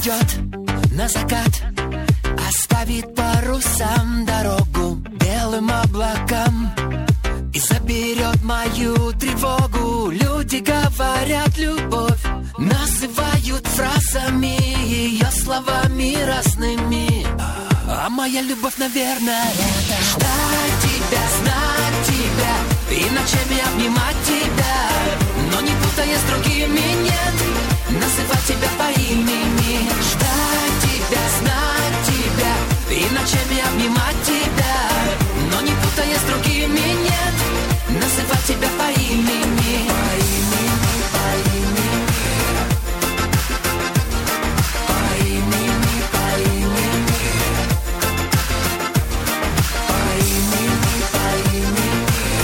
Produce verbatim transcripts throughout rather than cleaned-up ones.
уйдет на закат, оставит парусам дорогу белым облакам и заберет мою тревогу. Люди говорят любовь, называют фразами, ее словами разными. А моя любовь, наверное, это ждать тебя, знать тебя и ночами обнимать тебя, но не путая с другими, нет, называть тебя по имени. Ждать тебя, знать тебя и ночами обнимать тебя, но не путая с другими, нет, называть тебя по имени. По имени, по имени, по имени, по имени, по имени, по имени,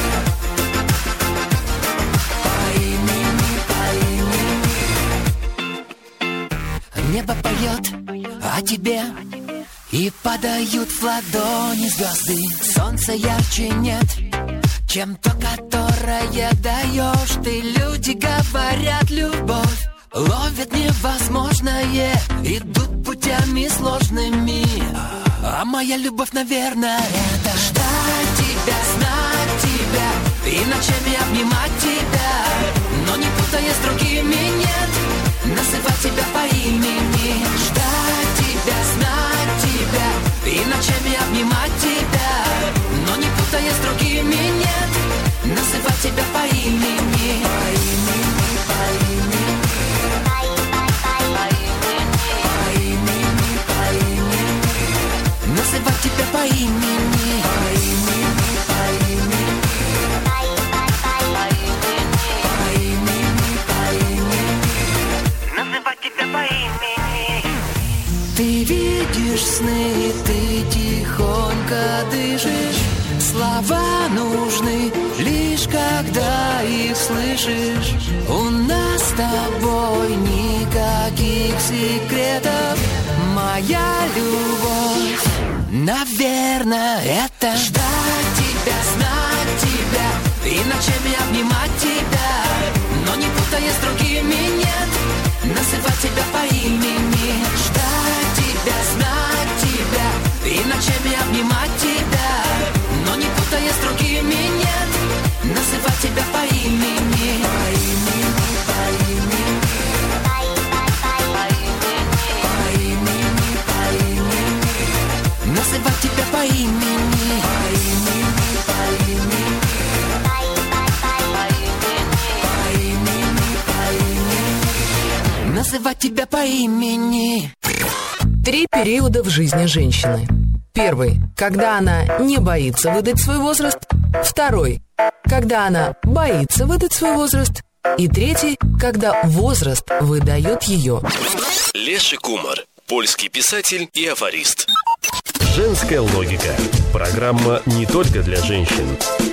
по имени, по имени. Небо поет о тебе и падают в ладони звезды. Солнца ярче нет, чем то, которое даешь ты. Люди говорят, любовь ловит невозможное, идут путями сложными. А моя любовь, наверное, это ждать тебя, знать тебя и ночами обнимать тебя, но не путая с другими, нет, называть тебя по имени. Ждать тебя, знать тебя и ночами обнимать тебя, но не путая с другими, нет, называть тебя по имени. По имени, по имени, по имени, по имени, называть тебя по имени. По имени, по имени, по имени, по имени, называть тебя по имени. Ты видишь сны, ты тихонько дышишь, слова нужны лишь когда их слышишь. У нас с тобой никаких секретов, моя любовь, наверное, это ждать тебя, знать тебя и ночами обнимать тебя, но не путая с другими, нет, называть тебя по имени. Ждать тебя, знать тебя и ночами обнимать тебя, но не путая с другими, нет, называть тебя по имени. По имени, по имени, по имени, по имени, называть тебя по имени. По имени, по имени, по имени, по имени, называть тебя по имени. Три периода в жизни женщины. Первый, когда она не боится выдать свой возраст. Второй, когда она боится выдать свой возраст. И третий, когда возраст выдает ее. Леший Кумар, польский писатель и афорист. Женская логика. Программа не только для женщин.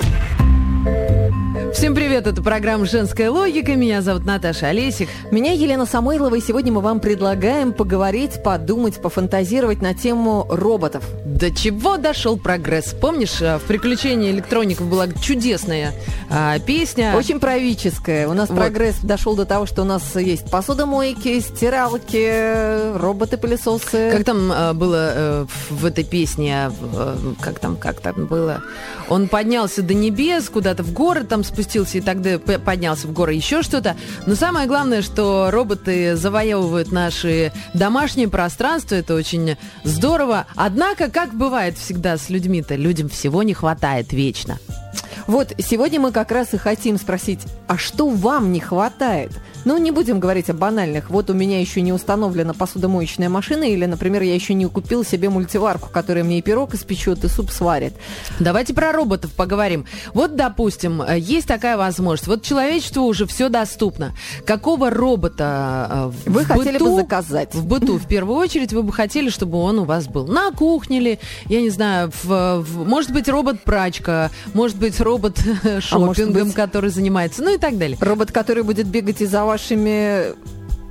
Всем привет, это программа «Женская логика». Меня зовут Наташа Олесик. Меня Елена Самойлова, и сегодня мы вам предлагаем поговорить, подумать, пофантазировать на тему роботов. До чего дошел прогресс? Помнишь, в «Приключении электроников» была чудесная а, песня? Очень правительская. У нас вот. Прогресс дошел до того, что у нас есть посудомойки, стиралки, роботы-пылесосы. Как там а, было а, в этой песне? А, как там, как там было? Он поднялся до небес, куда-то в горы там спустился, и тогда поднялся в горы, еще что-то. Но самое главное, что роботы завоевывают наши домашние пространства. Это очень здорово. Однако, как бывает всегда с людьми-то, людям всего не хватает вечно. Вот сегодня мы как раз и хотим спросить, а что вам не хватает? Ну, не будем говорить о банальных. Вот у меня еще не установлена посудомоечная машина, или, например, я еще не купил себе мультиварку, которая мне и пирог испечет, и суп сварит. Давайте про роботов поговорим. Вот, допустим, есть такая возможность. Вот человечеству уже все доступно. Какого робота в вы быту, хотели бы заказать? В быту, в первую очередь, вы бы хотели, чтобы он у вас был на кухне ли, я не знаю, в, в, может быть, робот-прачка, может быть, робот-шоппингом, а быть, который занимается, ну и так далее. Робот, который будет бегать и за вашими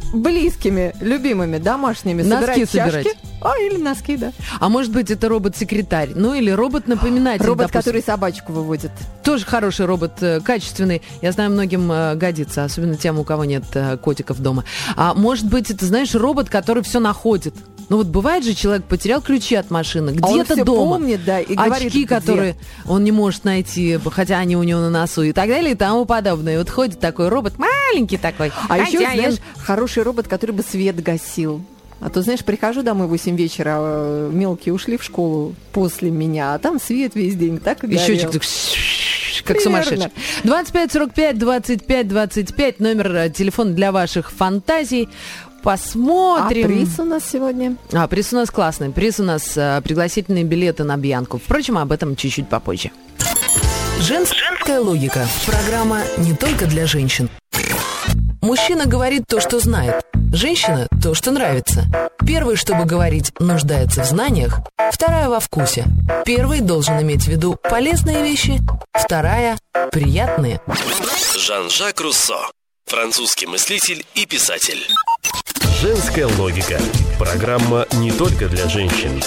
близкими, любимыми, домашними Носки собирать собирать. чашки. А, или носки, да. А может быть, это робот-секретарь, ну или робот-напоминатель. Робот, допустим. который собачку выводит. Тоже хороший робот, э, качественный. Я знаю, многим э, годится, особенно тем, у кого нет э, котиков дома. А может быть, это, знаешь, робот, который все находит. Ну вот бывает же, человек потерял ключи от машины, А он где-то всё дома. помнит, да, и говорит, очки, где. которые он не может найти, хотя они у него на носу и так далее, и тому подобное. И вот ходит такой робот, маленький такой. А еще, хозяин. знаешь, хороший робот, который бы свет гасил. А то, знаешь, прихожу домой в восемь вечера, а мелкие ушли в школу после меня, а там свет весь день так и И счетчик горел. так, как сумасшедший. двадцать пять сорок пять двадцать пять двадцать пять, номер э, телефона для ваших фантазий. А Посмотрим. приз у нас сегодня? А, приз у нас классный. Приз у нас э, пригласительные билеты на Бьянку. Впрочем, об этом чуть-чуть попозже. Женская логика. Программа не только для женщин. Мужчина говорит то, что знает. Женщина – то, что нравится. Первый, чтобы говорить, нуждается в знаниях. Вторая – во вкусе. Первый должен иметь в виду полезные вещи. Вторая – приятные. Жан-Жак Руссо. Французский мыслитель и писатель. Женская логика. Программа не только для женщин.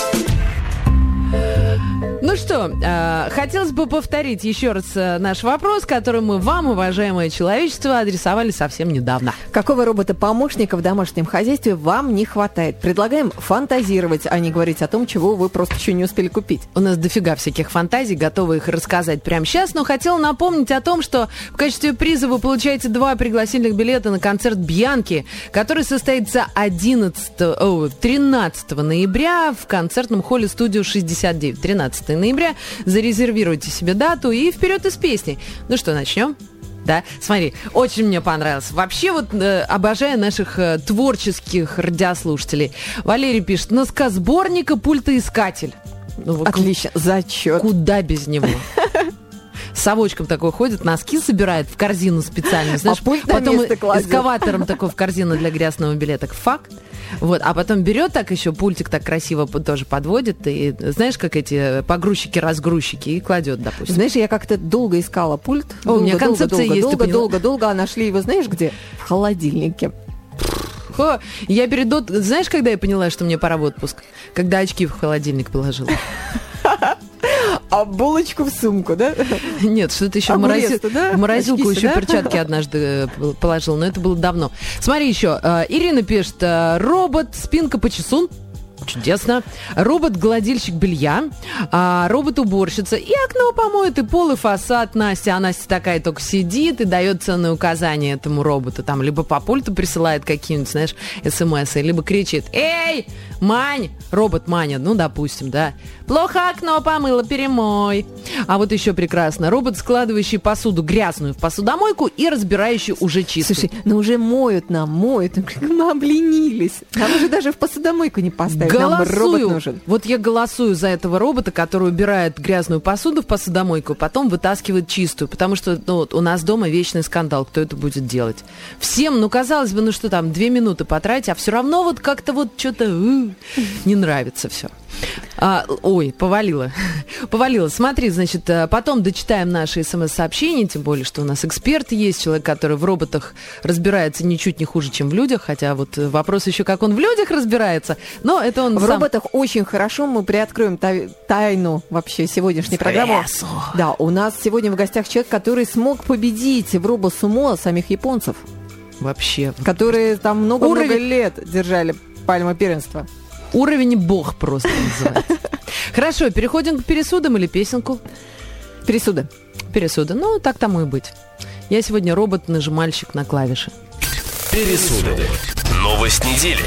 Ну что, э, хотелось бы повторить еще раз э, наш вопрос, который мы вам, уважаемое человечество, адресовали совсем недавно. Какого робота-помощника в домашнем хозяйстве вам не хватает? Предлагаем фантазировать, а не говорить о том, чего вы просто еще не успели купить. У нас дофига всяких фантазий, готовы их рассказать прямо сейчас, но хотела напомнить о том, что в качестве приза вы получаете два пригласительных билета на концерт Бьянки, который состоится одиннадцатого, о, тринадцатого ноября в концертном холле «Студио шестьдесят девять». тринадцатого ноября. Зарезервируйте себе дату и вперед из песни. Ну что, начнем? Да, смотри, очень мне понравилось. Вообще вот э, обожаю наших э, творческих радиослушателей. Валерий пишет: носкосборник и пультоискатель. Ну, вот Отлично, зачет. куда без него? С совочком такой ходит, носки собирает в корзину специально, знаешь, А пульт на потом место кладет. эскаватором такой в корзину для грязного билеток. Фак. Вот, а потом берет так еще, пультик так красиво п- тоже подводит, и знаешь, как эти погрузчики-разгрузчики, и кладет, допустим. Знаешь, я как-то долго искала пульт. О, долго, у меня концепция долго, есть, ты Долго, поняла? долго, долго, а нашли его, знаешь где? В холодильнике. Хо, я перед от... Знаешь, когда я поняла, что мне пора в отпуск? Когда очки в холодильник положила. А булочку в сумку, да? Нет, что-то еще в, Огурец-то, морози- да? в морозилку Очки еще сюда? перчатки однажды э, положил, но это было давно. Смотри еще. э, Ирина пишет: э, робот, спинка по часу. Чудесно. Робот-гладильщик белья, а, робот-уборщица. И окно помоет, и пол, и фасад. Настя, а Настя такая только сидит и дает ценные указания этому роботу. Там либо по пульту присылает какие-нибудь, знаешь, смс, либо кричит: «Эй, Мань!» Робот Маня, ну, допустим, да. «Плохо окно помыла, перемой». А вот еще прекрасно. Робот, складывающий посуду грязную в посудомойку и разбирающий уже чистую. Слушай, ну уже моют нам, моют. Мы обленились. Нам уже даже в посудомойку не поставить. Нам робот Голосую. нужен. Вот я голосую за этого робота, который убирает грязную посуду в посудомойку, потом вытаскивает чистую. Потому что ну, вот у нас дома вечный скандал, кто это будет делать. Всем, ну, казалось бы, ну что там, две минуты потратить, а все равно вот как-то вот что-то э, не нравится все. А, ой, повалило. Повалило. Смотри, значит, потом дочитаем наши смс-сообщения, тем более, что у нас эксперт есть, человек, который в роботах разбирается ничуть не хуже, чем в людях, хотя вот вопрос еще, как он в людях разбирается, но это он В сам... роботах очень хорошо. Мы приоткроем тай- тайну вообще сегодняшней программы. Эсо. Да, у нас сегодня в гостях человек, который смог победить в робосумо самих японцев, Вообще. которые там много-много Уровень- лет держали пальму первенства. Уровень бог просто называется. Хорошо, переходим к пересудам или песенку? Пересуды. Пересуды. Ну, так тому и быть. Я сегодня робот-нажимальщик на клавиши. Пересуды. Новость недели.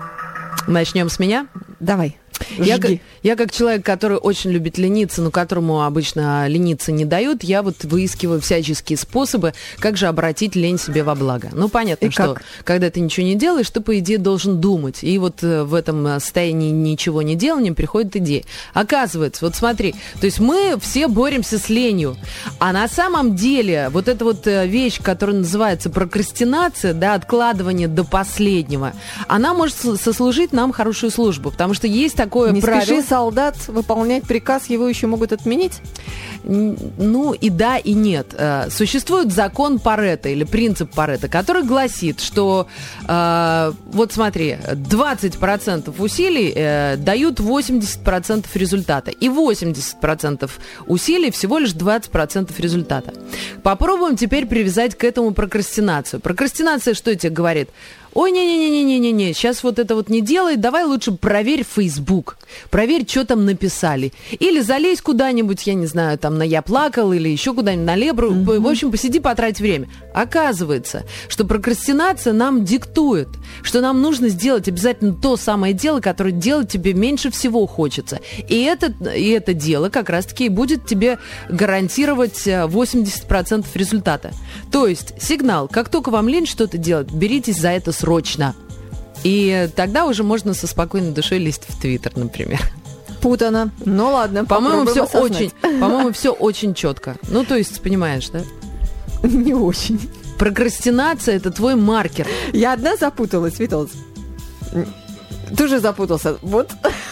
Начнем с меня. Давай. Я как, Жги. я как человек, который очень любит лениться, но которому обычно лениться не дают, я вот выискиваю всяческие способы, как же обратить лень себе во благо. Ну, понятно, И что как? когда ты ничего не делаешь, ты, по идее, должен думать. И вот э, в этом э, состоянии ничего не делания приходит идея. Оказывается, вот смотри, то есть мы все боремся с ленью, а на самом деле вот эта вот э, вещь, которая называется прокрастинация, да, откладывание до последнего, она может с- сослужить нам хорошую службу, потому что есть такое такое Не правило. спеши, солдат, выполнять приказ, его еще могут отменить? Ну и да, и нет. Существует закон Парето или принцип Парето, который гласит, что вот смотри, двадцать процентов усилий дают восемьдесят процентов результата. И восемьдесят процентов усилий всего лишь двадцать процентов результата. Попробуем теперь привязать к этому прокрастинацию. Прокрастинация что тебе говорит? Ой, не-не-не-не-не-не, сейчас вот это вот не делай, давай лучше проверь Facebook, проверь, что там написали. Или залезь куда-нибудь, я не знаю, там на «Я плакал» или еще куда-нибудь на «Лебру». Mm-hmm. В общем, посиди, потрать время. Оказывается, что прокрастинация нам диктует, что нам нужно сделать обязательно то самое дело, которое делать тебе меньше всего хочется. И это, и это дело как раз-таки будет тебе гарантировать восемьдесят процентов результата. То есть сигнал, как только вам лень что-то делать, беритесь за это срочно. И тогда уже можно со спокойной душой лезть в Твиттер, например. Путано. Ну ладно, по-моему, все осознать. очень, по-моему, все очень четко. Ну, то есть, понимаешь, да? Не очень. Прокрастинация – это твой маркер. Я одна запуталась, Виталс. Ты же запутался. Вот.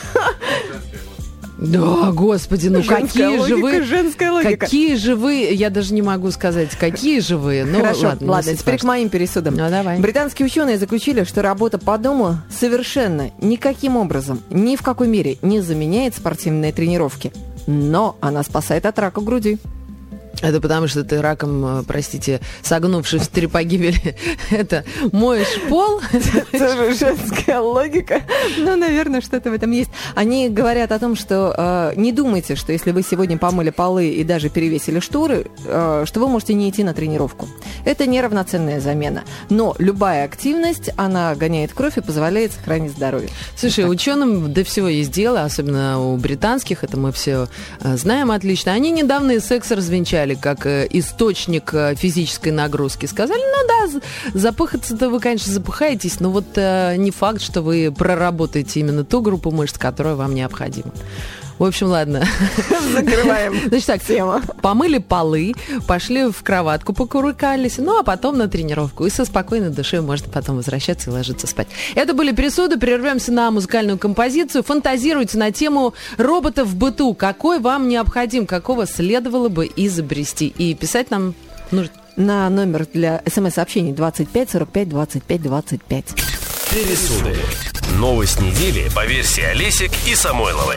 Да, господи, ну женская какие логика, же вы... Женская логика. Какие же вы... Я даже не могу сказать, какие же вы. Ну, Хорошо, ладно, ладно теперь к моим пересудам. Ну, давай. Британские ученые заключили, что работа по дому совершенно никаким образом, ни в какой мере не заменяет спортивные тренировки. Но она спасает от рака груди. Это потому, что ты раком, простите, согнувшись в три погибели, это моешь пол. Тоже женская логика. Ну, наверное, что-то в этом есть. Они говорят о том, что э, не думайте, что если вы сегодня помыли полы и даже перевесили шторы, э, что вы можете не идти на тренировку. Это неравноценная замена. Но любая активность, она гоняет кровь и позволяет сохранить здоровье. Слушай, вот ученым до всего есть дело, особенно у британских, это мы все э, знаем отлично. Они недавно и секс развенчали как источник физической нагрузки. Сказали, ну да, запыхаться-то вы, конечно, запыхаетесь, но вот э, не факт, что вы проработаете именно ту группу мышц, которая вам необходима. В общем, ладно. Закрываем. Значит так, тема. Помыли полы, пошли в кроватку, покурыкались, ну а потом на тренировку. И со спокойной душой можно потом возвращаться и ложиться спать. Это были пересуды. Прервемся на музыкальную композицию. Фантазируйте на тему роботов в быту. Какой вам необходим, какого следовало бы изобрести. И писать нам нужно. На номер для смс-сообщений двадцать пять сорок пять двадцать пять двадцать пять. Пересуды. Новость недели по версии Олесик и Самойловой.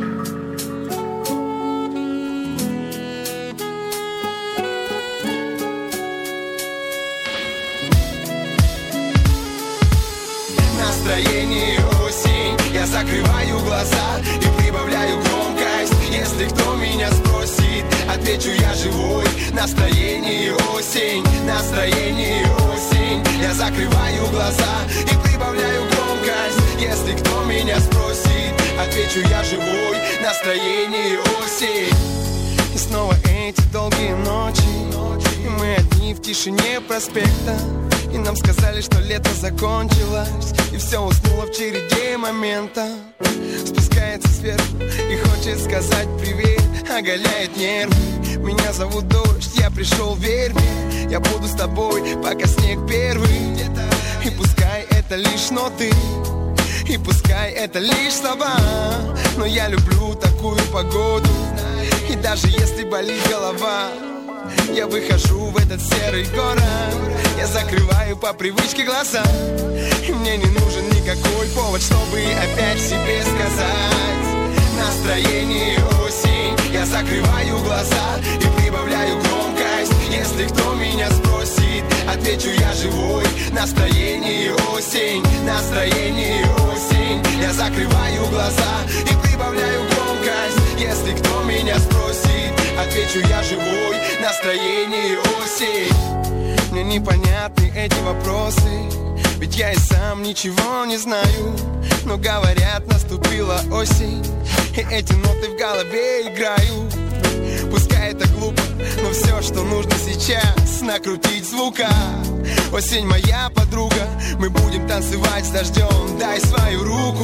Настроение осень, я закрываю глаза и прибавляю громкость. Если кто меня спросит, отвечу я живой. Настроение осень, настроение осень, я закрываю глаза и прибавляю громкость. Если кто меня спросит, отвечу я живой. Настроение осень. И снова эти долгие ночи, и мы одни в тишине проспекта. И нам сказали, что лето закончилось, и все уснуло в череде момента. Спускается сверху и хочет сказать привет, оголяет нервы. Меня зовут Дождь, я пришел, верь мне, я буду с тобой, пока снег первый. И пускай это лишь ноты, и пускай это лишь слова, но я люблю такую погоду. И даже если болит голова, я выхожу в этот серый город. Я закрываю по привычке глаза, и мне не нужен никакой повод, чтобы опять себе сказать. Настроение осень, я закрываю глаза и прибавляю громкость. Если кто меня спросит, отвечу я живой. Настроение осень, настроение осень, я закрываю глаза и прибавляю громкость. Если кто меня спросит, отвечу я живой. Настроение осень. Мне непонятны эти вопросы, ведь я и сам ничего не знаю. Но говорят, наступила осень, и эти ноты в голове играют. Пускай это глупо, но все, что нужно сейчас, накрутить звука. Осень моя подруга, мы будем танцевать с дождем, дай свою руку.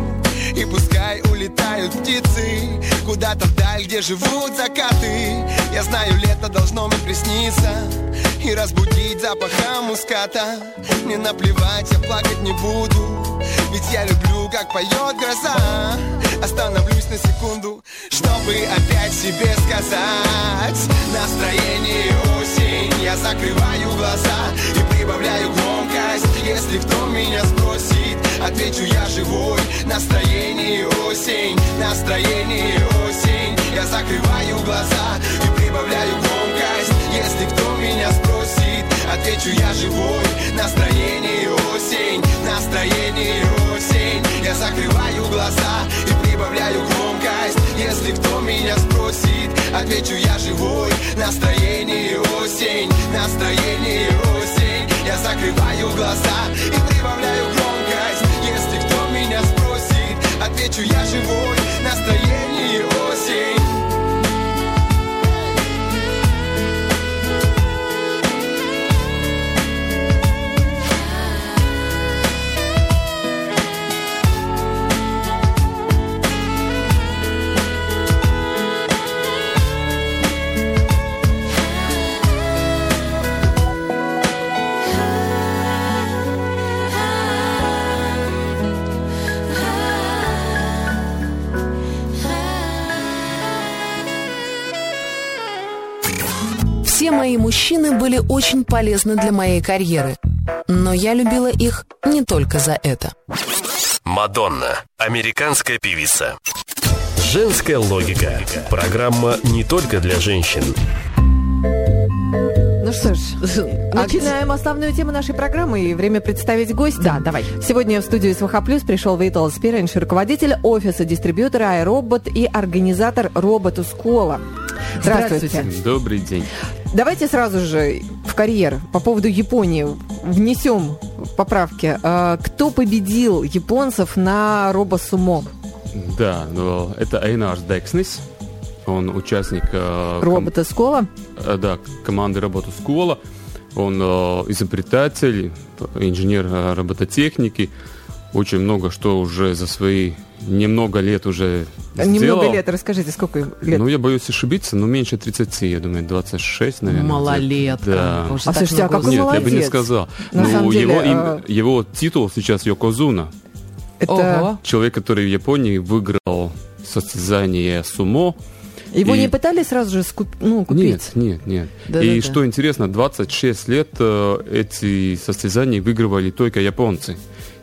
И пускай улетают птицы куда-то вдаль, где живут закаты. Я знаю, лето должно мне присниться и разбудить запахом муската. Мне наплевать, я плакать не буду, ведь я люблю, как поет гроза. Остановлюсь на секунду, чтобы опять себе сказать: настроение осень. Я закрываю глаза и прибавляю громкость. Если кто меня спросит, отвечу: я живой. Настроение осень, настроение осень. Я закрываю глаза и прибавляю громкость. Если кто меня спросит, отвечу: я живой. Настроение осень, настроение осень. Я закрываю глаза и прибавляю громкость. Если кто меня спросит, отвечу: я живой. Настроение осень, настроение осень. Я закрываю глаза и прибавляю громкость. Если кто меня спросит, отвечу: я живой. Настроение осень. Все мои мужчины были очень полезны для моей карьеры, но я любила их не только за это. Мадонна. Американская певица. Женская логика. Программа не только для женщин. Ну что ж, начинаем основную тему нашей программы, и время представить гостя. Да, давай. Сегодня в студию СВХ Плюс пришел Витал Спиренш, руководитель офиса дистрибьютора iRobot и организатор Роботускола. Здравствуйте. Здравствуйте. Добрый день. Давайте сразу же в карьер по поводу Японии внесем поправки. Кто победил японцев на робосумо? Да, ну, это Эйнарс Декснис. Он участник э, Роботускола. Ком- э, да, команды Роботускола. Он э, изобретатель, инженер э, робототехники. Очень много что уже за свои немного лет уже сделал. Немного лет, расскажите, сколько лет? Ну, я боюсь ошибиться, но меньше тридцати, я думаю, двадцать шесть, наверное. Малолетка. Да. Уже А так слушайте, а много какой Нет, молодец. я бы не сказал. На ну, самом деле, его, им- а- его титул сейчас Йокозуна. Это Ого. Человек, который в Японии выиграл состязание сумо. его и- не пытались сразу же скуп... ну, купить? Нет, нет, нет. Да-да-да. И что интересно, двадцать шесть лет э, эти состязания выигрывали только японцы.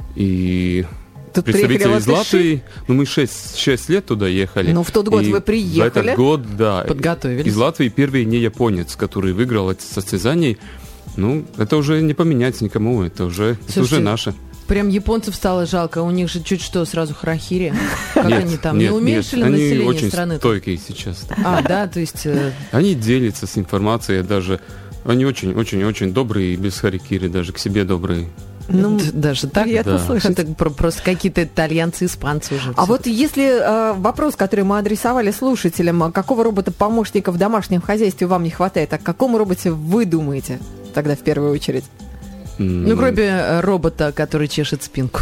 И Тут приехали представители из латыши? Латвии, ну мы шесть лет туда ехали. Ну, в тот год И вы приехали. В этот год, да. Подготовились. Из Латвии первый не японец, который выиграл эти состязания. Ну, это уже не поменять никому, это уже, это Слушайте, уже наше. Прям японцев стало жалко, у них же чуть что сразу харахири. Как Нет, они там, нет, не уменьшили нет, население они очень страны? стойкие сейчас. А, да, то есть... э, Они делятся с информацией даже. Они очень-очень-очень добрые и без харикири, даже к себе добрые. Ну, д- даже так? приятно да. слышать. Это про- просто какие-то итальянцы, испанцы уже. А всё. вот если э, вопрос, который мы адресовали слушателям, а какого робота-помощника в домашнем хозяйстве вам не хватает, а к какому роботе вы думаете тогда в первую очередь? Ну, кроме э, робота, который чешет спинку.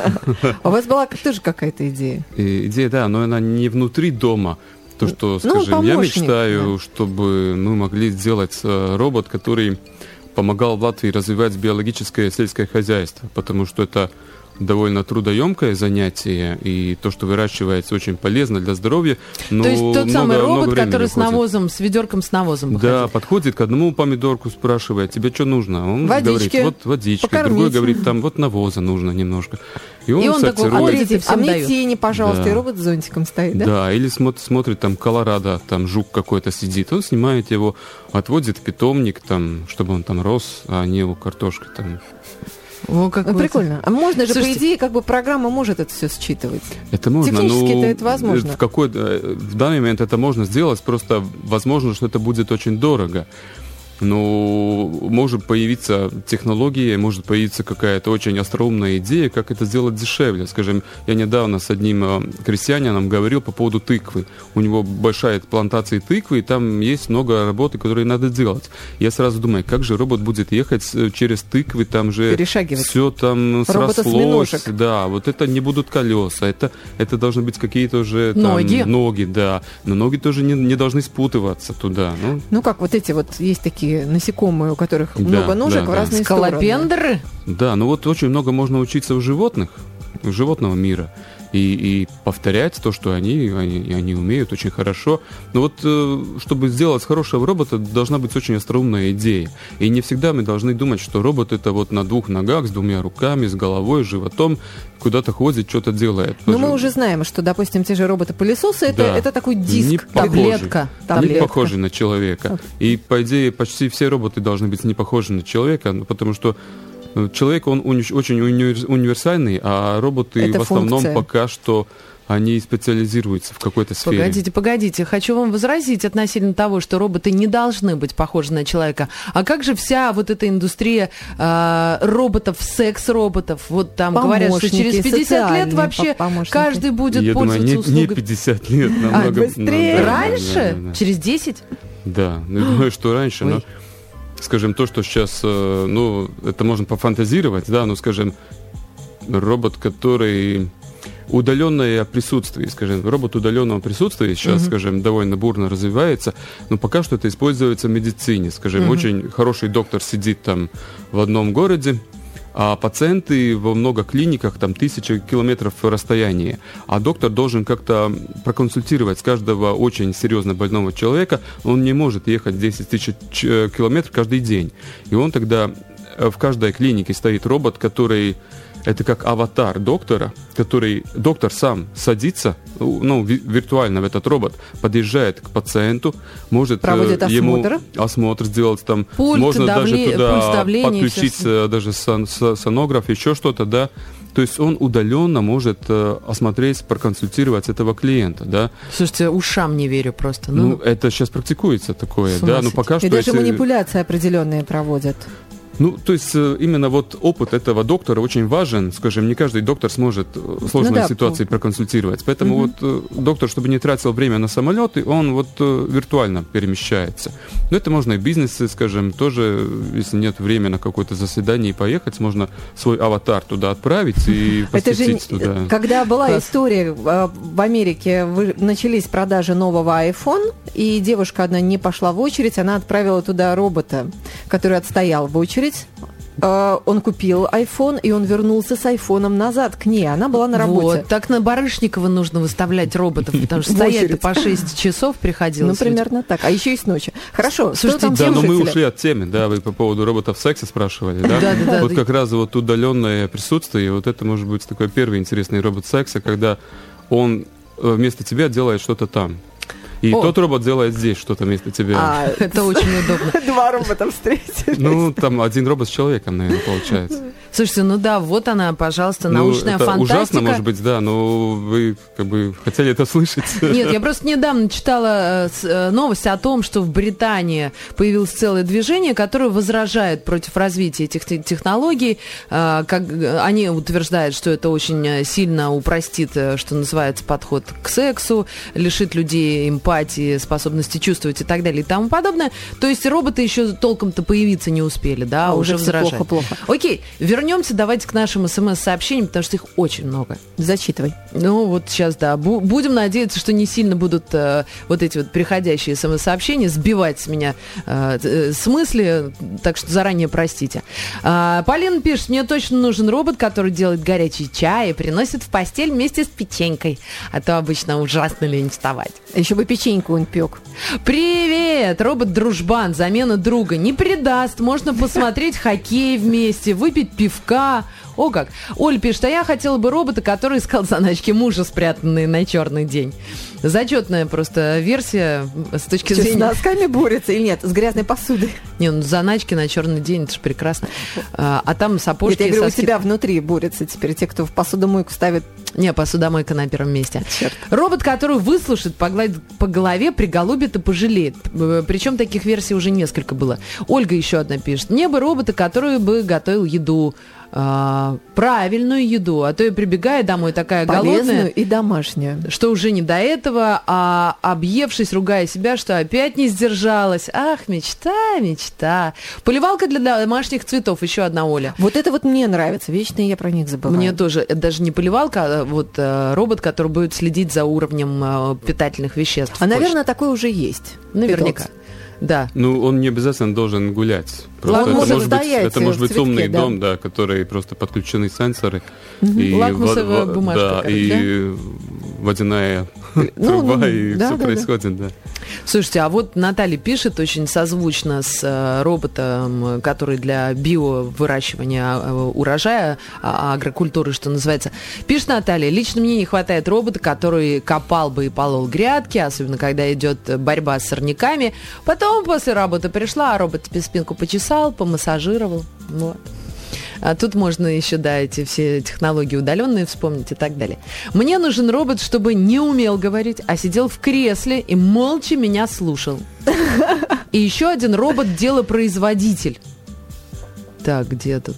У вас была тоже какая-то идея? И идея, да, но она не внутри дома. То, что, Ну, скажем, я помощник, мечтаю, чтобы мы могли сделать э, робот, который помогал в Латвии развивать биологическое сельское хозяйство, потому что это довольно трудоемкое занятие, и то, что выращивается, очень полезно для здоровья. Но То есть тот много- самый много робот, времени который с уходит. навозом, с ведерком с навозом Да, выходит. подходит к одному помидорку, спрашивает, тебе что нужно? Он Водички. говорит, вот водичка. Покормить. Другой говорит, там вот навоза нужно немножко. И он, И он такой, сортирует. А Ой, третий, всем а мне дают. тени, пожалуйста, Да. и робот с зонтиком стоит, да? Да, или смотрит, смотрит там Колорадо, там жук какой-то сидит, он снимает его, отводит в питомник, там, чтобы он там рос, а не у картошки там. О, как Ну, вы- прикольно. А можно же, Слушайте, по идее, как бы программа может это все считывать. Это можно, Технически ну, это возможно. В, какой, в данный момент это можно сделать, просто возможно, что это будет очень дорого. Но может появиться технология, может появиться какая-то очень остроумная идея, как это сделать дешевле. Скажем, я недавно с одним э, крестьянином говорил по поводу тыквы. У него большая плантация тыквы, и там есть много работы, которые надо делать. Я сразу думаю, как же робот будет ехать э, через тыквы, там же Перешагивать. все там срослось. Робот-осьминожек. Да, вот это не будут колеса, это, это должны быть какие-то уже там, Ноги. ноги, да. Но ноги тоже не, не должны спутываться туда. Ну, Ну, как вот эти вот, есть такие насекомые, у которых Да, много ножек да, в да. разные стороны. Скалопендры? да, ну вот очень много можно учиться у животных. животного мира. И, и повторять то, что они, они, они умеют очень хорошо. Но вот, э, чтобы сделать хорошего робота, должна быть очень остроумная идея. И не всегда мы должны думать, что робот это вот на двух ногах, с двумя руками, с головой, животом, куда-то ходит, что-то делает. Но мы уже знаем, что, допустим, те же роботы-пылесосы, это, да. это такой диск, не таблетка. Похожий, таблетка. Не похожий на человека. И, по идее, почти все роботы должны быть не похожи на человека, потому что человек, он уни- очень уни- универсальный, а роботы это в основном функция. пока что они специализируются в какой-то сфере. Погодите, погодите. Хочу вам возразить относительно того, что роботы не должны быть похожи на человека. А как же вся вот эта индустрия э, роботов, секс-роботов? Вот там Помощники, говорят, что через пятьдесят лет социальные вообще помощники. каждый будет Я думаю, пользоваться не, не услугой. пятьдесят лет, намного... быстрее. ну, да, Раньше? да, да, да. Через десять? Да, ну, я думаю, что раньше, но, Ой. скажем, то, что сейчас, э, ну, это можно пофантазировать, да, ну, скажем, робот, который... Удаленное присутствие, скажем, робот удаленного присутствия сейчас, mm-hmm. скажем, довольно бурно развивается, но пока что это используется в медицине. Скажем, mm-hmm. очень хороший доктор сидит там в одном городе, а пациенты во много клиниках, там тысячи километров расстояния. А доктор должен как-то проконсультировать каждого очень серьезно больного человека. Он не может ехать десять тысяч километров каждый день. И он тогда в каждой клинике стоит робот, который... Это как аватар доктора, который доктор сам садится, ну, ви- виртуально в этот робот, подъезжает к пациенту, может проводит э, ему осмотр. осмотр сделать, там, Пульт, можно давле- даже туда пульс, давление, подключить всё. э, даже сон- со- сонограф, еще что-то, да. То есть он удаленно может э, осмотреть, проконсультировать этого клиента, да. Слушайте, ушам не верю просто. Ну, Ну, это сейчас практикуется такое, С ума да, но сойти. пока что... И даже если- манипуляции определенные проводят. Ну, то есть э, именно вот опыт этого доктора очень важен. Скажем, не каждый доктор сможет э, сложные Ну да, ситуации по- проконсультировать. Поэтому Мгм. вот э, доктор, чтобы не тратил время на самолеты, он вот э, виртуально перемещается. Но это можно и бизнесы, скажем, тоже, если нет времени на какое-то заседание и поехать, можно свой аватар туда отправить и Это же, посетить туда. когда была Класс. история э, в Америке, вы- начались продажи нового iPhone, и девушка одна не пошла в очередь, она отправила туда робота, который отстоял в очередь. Э, Он купил iPhone, и он вернулся с айфоном назад к ней. Она была на работе. вот. Так на Барышникова нужно выставлять роботов, потому что В стоять-то очередь. по шесть часов Ну, приходилось. примерно так. А еще и с ночи. Хорошо, Слушайте, что там Да, но мы слушатели? ушли от темы, да, вы по поводу роботов секса спрашивали, да? Да-да-да. Вот как раз вот удаленное присутствие, вот это может быть такой первый интересный робот секса, когда он э, вместо тебя делает что-то там. И О. тот робот делает здесь что-то вместо тебя. А, Это очень удобно. два робота встретились. Ну, там один робот с человеком, наверное, получается. Слушайте, ну да, вот она, пожалуйста, Ну, научная это фантастика. ужасно, может быть, да, но вы как бы хотели это слышать. Нет, я просто недавно читала э, с- э, новость о том, что в Британии появилось целое движение, которое возражает против развития этих те- технологий. Э, как, э, они утверждают, что это очень э, сильно упростит, э, что называется, подход к сексу, лишит людей эмпатии, способности чувствовать и так далее и тому подобное. То есть роботы еще толком-то появиться не успели, да, А уже уже всё возражают. плохо-плохо. Окей, вернемся давайте к нашим смс-сообщениям, потому что их очень много. Зачитывай. Ну, вот сейчас, да. Бу- будем надеяться, что не сильно будут э, вот эти вот приходящие смс-сообщения сбивать с меня э, э, с мысли, так что заранее простите. А, Полина пишет, мне точно нужен робот, который делает горячий чай и приносит в постель вместе с печенькой, а то обычно ужасно лень вставать. Еще бы печеньку он пек. Привет! Робот-дружбан, замена друга. Не предаст, можно посмотреть хоккей вместе, выпить пивка. О как! Оль пишет, а я хотела бы робота, который искал заначки мужа, спрятанные на черный день. Зачетная просто версия с точки Что, с зрения... носками борется или нет? С грязной посудой. Не, ну заначки на черный день, это же прекрасно. А, а там Нет, сапожки я говорю, со у ски- тебя внутри борется теперь те, кто в посудомойку ставит. Не, посудомойка на первом месте. Черт. Робот, который выслушает, погладит по голове, приголубит и пожалеет. Э, Причем таких версий уже несколько было. Ольга еще одна пишет. Мне бы робота, который бы готовил еду. а, правильную еду. А то я прибегаю домой такая голодная, Полезную и домашнюю. что уже не до этого, а объевшись, ругая себя, что опять не сдержалась. Ах, мечта, мечта. Поливалка для домашних цветов. Еще одна Оля. Вот это вот мне нравится. Вечно я про них забываю. Мне тоже, это даже не поливалка, а вот э, робот, который будет следить за уровнем э, питательных веществ. А, в почте. наверное, такое уже есть. Наверняка. Питомцы. Да. Ну, он не обязательно должен гулять. Просто Он это может может быть, стоять это может в быть цветке, умный да. дом, да, который просто подключены сенсоры. Мгм. И Лакмусовая во- во- бумажка, Да, короче, и водяная Ну, труба, ну, и да, все да, да. происходит, да. Слушайте, а вот Наталья пишет очень созвучно с э, роботом, который для биовыращивания э, урожая, а, агрокультуры, что называется. Пишет Наталья: лично мне не хватает робота, который копал бы и полол грядки, особенно когда идет борьба с сорняками. Потом после работы пришла, а робот тебе спинку почесал, помассажировал. Вот. А тут можно еще, да, эти все технологии удаленные вспомнить и так далее. Мне нужен робот, чтобы не умел говорить, а сидел в кресле и молча меня слушал. И еще один робот-делопроизводитель. Так, где тут?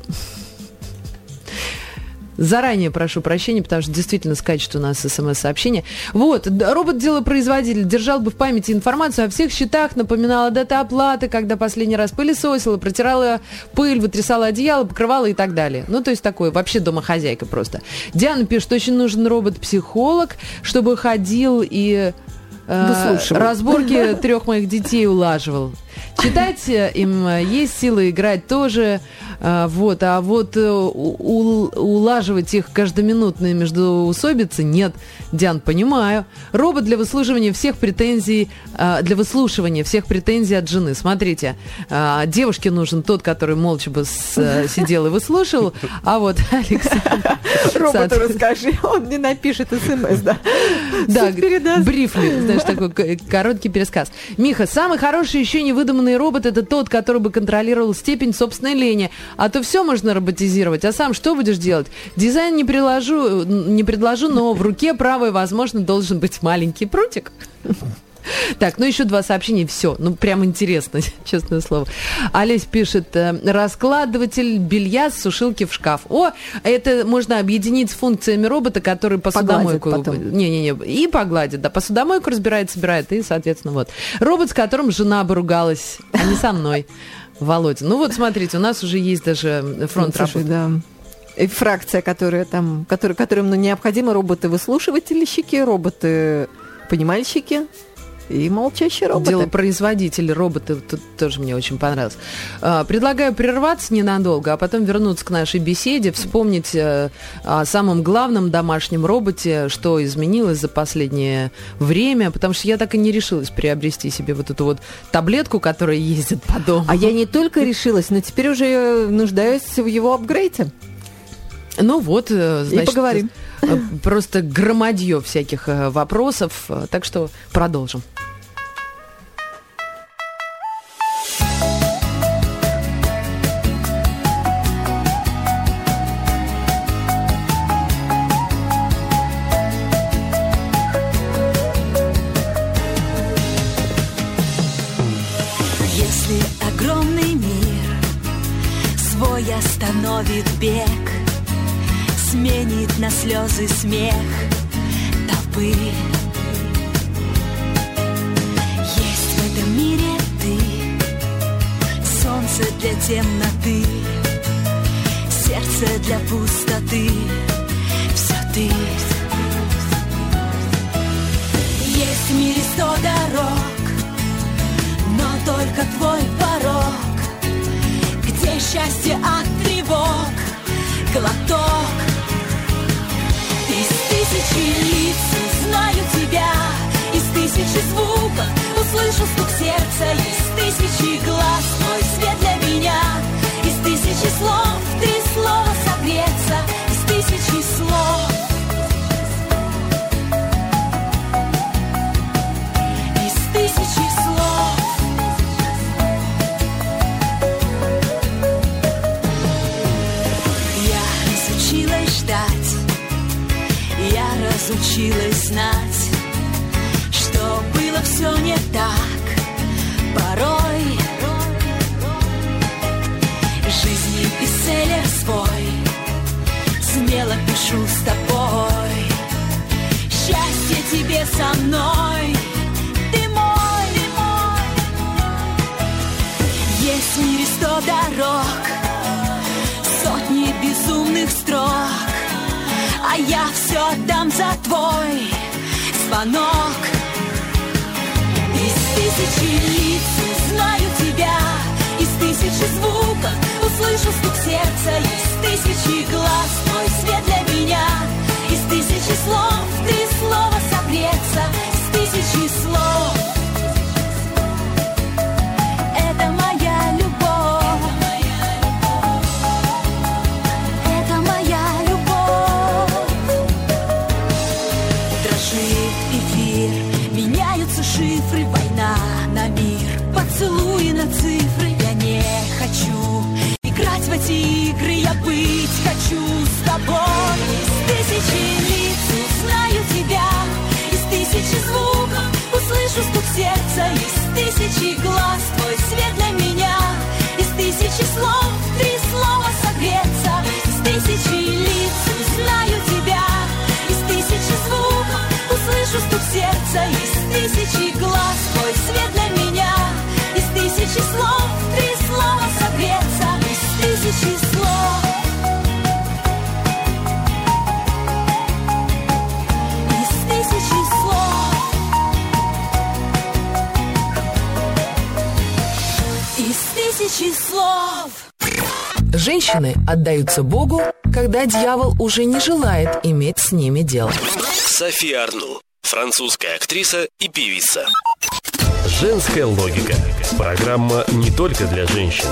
Заранее прошу прощения, потому что действительно скачет у нас смс-сообщение. Вот, д- робот-делопроизводитель держал бы в памяти информацию о всех счетах, напоминала даты оплаты, когда последний раз пылесосила, протирала пыль, вытрясала одеяло, покрывала и так далее. Ну, то есть такое, вообще домохозяйка просто. Диана пишет: очень нужен робот-психолог, чтобы ходил и э, Выслушивал. разборки трех моих детей улаживал. Читать им есть силы, играть тоже. А, вот, а вот э, у- у- улаживать их каждоминутные междоусобицы нет. Диан, понимаю. Робот для выслушивания всех претензий, а, для выслушивания всех претензий от жены. Смотрите, а, девушке нужен тот, который молча бы с- э, сидел и выслушивал, а вот Александр... Роботу Сад- расскажи, он не напишет смс, да. Да, Суд передаст. брифли, знаешь, такой к- короткий пересказ. Миха, самый хороший еще не выдуманный робот — это тот, который бы контролировал степень собственной лени. А то все можно роботизировать, а сам что будешь делать? Дизайн не приложу, не предложу, но в руке правой, возможно, должен быть маленький прутик. Так, ну еще два сообщения, все. Ну, прям интересно, честное слово. Олесь пишет: э, раскладыватель белья с сушилки в шкаф. О, это можно объединить с функциями робота, который посудомойку... Погладит потом. Не-не-не, и погладит, да. Посудомойку разбирает, собирает, и, соответственно, вот. Робот, с которым жена бы ругалась, а не со мной. Володя. Ну вот, смотрите, у нас уже есть даже фронт Слушай, работы. да. И фракция, которая там, который, которым ну, необходимы роботы-выслушивательщики, роботы-понимальщики и молчащие роботы. Делопроизводители, роботы, тут тоже мне очень понравилось. А, Предлагаю прерваться ненадолго, а потом вернуться к нашей беседе, вспомнить э, о самом главном домашнем роботе, что изменилось за последнее время, потому что я так и не решилась приобрести себе вот эту вот таблетку, которая ездит по дому. А я не только решилась, но теперь уже нуждаюсь в его апгрейде. Ну вот, э, значит, поговорим. э, просто громадье всяких э, вопросов, э, так что продолжим. Если огромный мир свой остановит бег, сменит на слезы смех толпы, есть в этом мире ты, солнце для темноты, сердце для пустоты, все ты. Есть в мире сто дорог, но только твой порог, где счастье от тревог, глоток. Из тысячи лиц знаю тебя, из тысячи звуков услышу стук сердца, из тысячи глаз твой свет для меня, из тысячи слов три слова согреться, из тысячи слов. Из тысячи слов. Я разучилась ждать, я разучилась знать, что было все не так порой. Жизни бестселлер свой смело пишу с тобой. Счастье тебе со мной, ты мой, ты мой. Есть в мире сто дорог, сотни безумных строк, а я все отдам за твой звонок. Из тысячи лиц узнаю тебя, из тысячи звуков услышу стук сердца, из тысячи глаз твой свет для меня, из тысячи слов ты слово согреться, из тысячи слов. Это моя любовь, это моя любовь. Дрожит эфир, меняются шифры, война на мир, поцелуи на цифры. Я не хочу играть в эти игры, я быть хочу с тобой. Из тысячи лиц узнаю тебя, из тысячи звуков услышу стук сердца, из тысячи глаз твой свет для меня, из тысячи слов три слова согреться, из тысячи лиц узнаю тебя, из тысячи звуков услышу стук сердца, из тысячи глаз твой свет для меня, из тысячи слов три слова согреться, из тысячи слов. Из тысячи слов. Из тысячи слов. Женщины отдаются Богу, когда дьявол уже не желает иметь с ними дело. София Арнул, французская актриса и певица. Женская логика. Программа не только для женщин.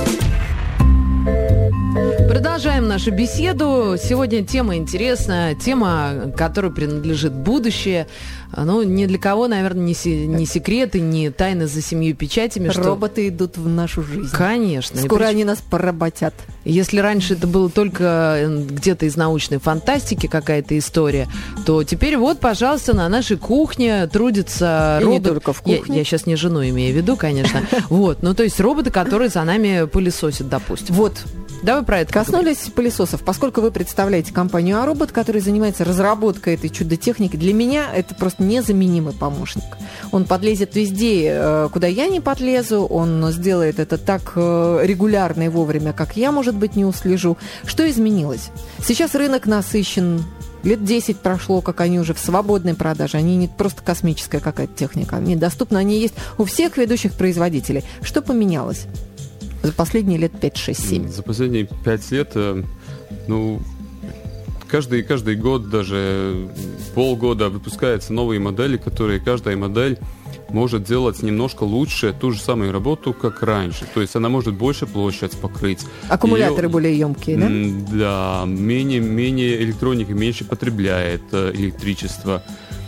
Продолжаем нашу беседу. Сегодня тема интересная, тема, которой принадлежит будущее. Ну, ни для кого, наверное, не, се- не секреты, не тайны за семью печатями. Роботы что... идут в нашу жизнь. Конечно. Скоро прич... они нас поработят. Если раньше это было только где-то из научной фантастики какая-то история, то теперь вот, пожалуйста, на нашей кухне трудится И робот. не только в кухне. Я, я сейчас не жену имею в виду, конечно. Вот, ну то есть роботы, которые за нами пылесосят, допустим. Вот. Давай про это Коснулись поговорим. Пылесосов. Поскольку вы представляете компанию «Аробот», которая занимается разработкой этой чудо-техники, для меня это просто незаменимый помощник. Он подлезет везде, куда я не подлезу, он сделает это так регулярно и вовремя, как я, может быть, не услежу. Что изменилось? Сейчас рынок насыщен. Лет десять прошло, как они уже в свободной продаже. Они не просто космическая какая-то техника. Они доступны, они есть у всех ведущих производителей. Что поменялось за последние лет пять, шесть, семь? За последние пять лет, ну, каждый, каждый год, даже полгода выпускаются новые модели, которые каждая модель может делать немножко лучше ту же самую работу, как раньше. То есть она может больше площадь покрыть. Аккумуляторы Ее, более емкие, да? Да, менее, менее электроники, меньше потребляет э, электричество.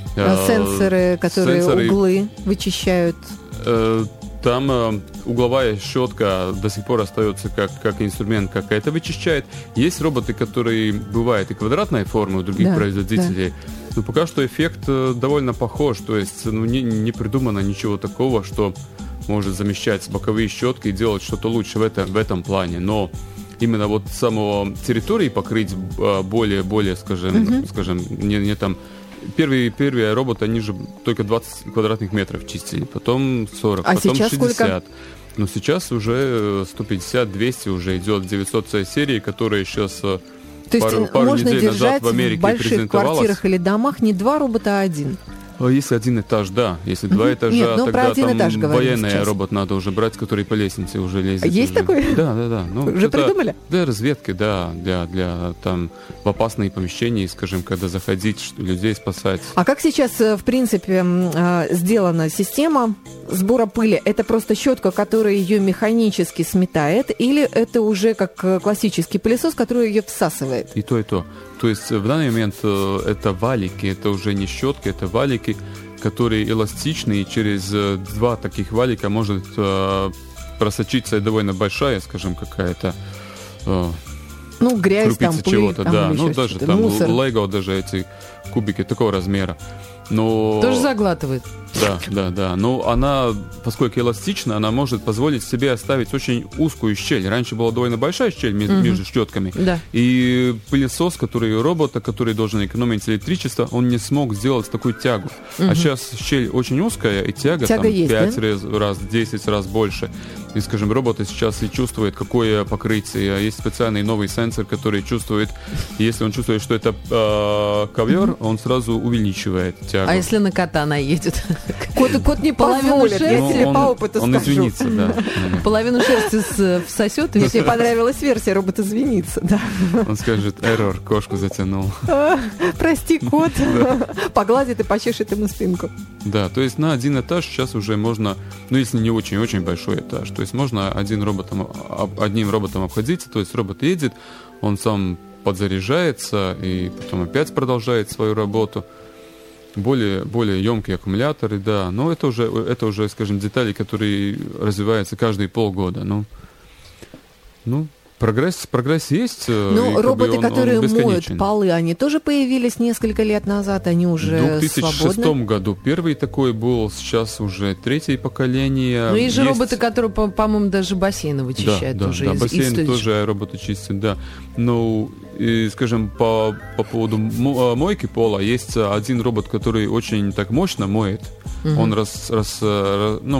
Сенсоры, которые Сенсоры, углы вычищают. Э, Там э, угловая щетка до сих пор остается как, как инструмент, как это вычищает. Есть роботы, которые бывают и квадратной формы у других да, производителей, да. но пока что эффект э, довольно похож. То есть ну, не, не придумано ничего такого, что может замещать боковые щетки и делать что-то лучше в, это, в этом плане. Но именно вот самого территории покрыть э, более, более, скажем, mm-hmm. скажем не, не там... Первые, первые роботы, они же только двадцать квадратных метров чистили, потом сорок, а потом сейчас шестьдесят. Сколько? Но сейчас уже сто пятьдесят - двести уже идет девятьсот серии, которая сейчас То пару, есть пару можно недель держать назад в Америке в больших презентовалась. квартирах или домах не два робота, а один? Если один этаж, да. Если два этажа, Нет, ну, тогда про один там этаж военный сейчас. робот надо уже брать, который по лестнице уже лезет. Есть уже. такой? Да, да, да. Ну, уже придумали? Для разведки, да. Для, для там в опасные помещения, скажем, когда заходить, людей спасать. А как сейчас, в принципе, сделана система сбора пыли? Это просто щетка, которая ее механически сметает, или это уже как классический пылесос, который ее всасывает? И то, и то. То есть в данный момент это валики, это уже не щетки, это валики, которые эластичны, и через два таких валика может э, просочиться довольно большая, скажем, какая-то э, ну, грязь, там, пыль, чего-то, там, да, ну даже там мусор. лего, даже эти кубики такого размера. Но... Тоже заглатывает. Да, да, да. Но она, поскольку эластична, она может позволить себе оставить очень узкую щель. Раньше была довольно большая щель между, угу. между щетками. Да. И пылесос, который робота, который должен экономить электричество, он не смог сделать такую тягу. Угу. А сейчас щель очень узкая, и тяга, тяга там есть, пять да? раз, раз, десять раз больше. И, скажем, роботы сейчас и чувствуют, какое покрытие. Есть специальный новый сенсор, который чувствует, если он чувствует, что это э, ковер, угу. он сразу увеличивает тягу. общагу. А если на кота наедет? Кот, кот не позволит, я Ну, тебе он, по опыту он скажу. извинится, да. Половину шерсти с- всосет и Мне все. понравилась версия, робот извинится, да. Он скажет, эррор, кошку затянул. Прости, кот. Погладит и почешет ему спинку. Да, то есть на один этаж сейчас уже можно, ну если не очень-очень большой этаж, то есть можно один роботом, об- одним роботом обходиться, то есть робот едет, он сам подзаряжается и потом опять продолжает свою работу. Более, более емкие аккумуляторы, да, но это уже, это уже, скажем, детали, которые развиваются каждые полгода. Ну, ну прогресс, прогресс есть. и Ну, как роботы, бы он- он которые моют бесконечен. полы, они тоже появились несколько лет назад, они В уже две тысячи шестом свободны. году первый такой был, сейчас уже третье поколение. Ну, есть же роботы, которые, по- по-моему, даже бассейны Да, вычищают да, тоже да, из- из бассейн студии. тоже роботы чистят, да. Ну, и, скажем, по, по поводу мо- мойки пола, есть один робот, который очень так мощно моет. Мгм. Он раз, раз, э, ну,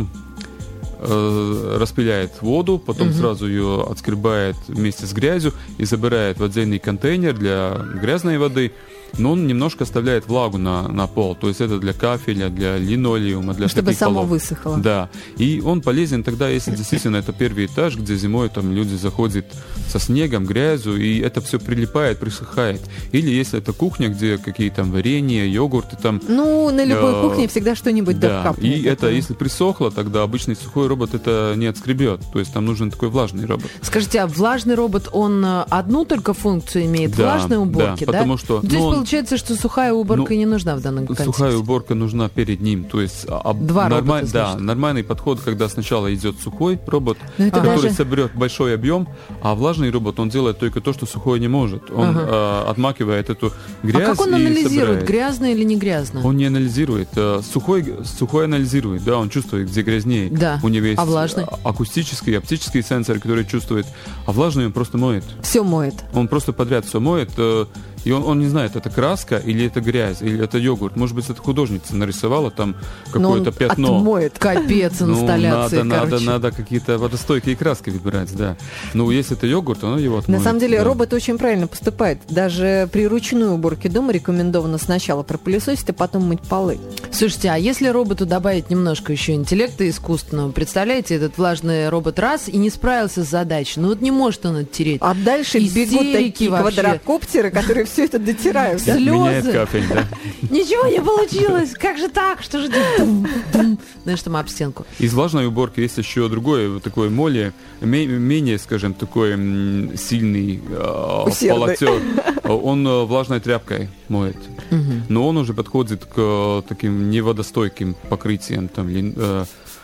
э, распыляет воду, потом Мгм. сразу ее отскребает вместе с грязью и забирает в отдельный контейнер для грязной воды. Но он немножко оставляет влагу на, на пол. То есть это для кафеля, для линолеума, для Чтобы таких само полов. высохло. Да. И он полезен тогда, если действительно это первый этаж, где зимой там люди заходят со снегом, грязью, и это все прилипает, присыхает. Или если это кухня, где какие там варенья, йогурты там. Ну, на любой Э, кухне всегда что-нибудь да Да, капнет. и это, если присохло, тогда обычный сухой робот это не отскребет. То есть там нужен такой влажный робот. Скажите, а влажный робот, он э, одну только функцию имеет, Да, влажной уборки, да, да? потому что, То есть ну, он- получается, что сухая уборка ну, не нужна в данном контексте. Сухая уборка нужна перед ним. То есть а, Два нормаль- робота, да, значит. нормальный подход, когда сначала идет сухой робот, Но это который даже- соберет большой объем, а влажный робот, он делает только то, что сухой не может. Он Ага. а, отмакивает эту А грязь как он и анализирует, собирает. грязно или не грязно? Он не анализирует. А, Сухой, сухой анализирует, да, он чувствует, где грязнее. Да. У него есть А влажный? а, акустический, оптический сенсор, который чувствует, а влажный он просто моет. Все моет. Он просто подряд все моет, э, и он, он не знает, это краска или это грязь, или это йогурт. Может быть, это художница нарисовала там Но он какое-то пятно. отмоет. Капец, Ну, инсталляции, надо, надо, короче. надо какие-то водостойкие краски выбирать, да. Ну, если это йогурт, он его отмоет. На самом деле да. робот очень правильно поступает. Даже при ручной уборке дома рекомендовано сначала пропылесосить, а потом мыть полы. Слушайте, а если роботу добавить немножко еще интеллекта искусственного, представляете, этот влажный робот раз и не справился с задачей, ну вот не может он оттереть. А дальше бегут Истерики такие вообще. квадрокоптеры, которые все это дотирают. да? Меняет слезы. кафель, да. Ничего не получилось, как же так, что же делать? Дум, дум. Знаешь, там об стенку. Из влажной уборки есть еще другой, вот такой более, ме- менее, скажем, такой м, сильный э, Усердный. полотер. Он э, влажной тряпкой моет. Мгм. Но он уже подходит к э, таким неводостойким покрытиям, там лин- э,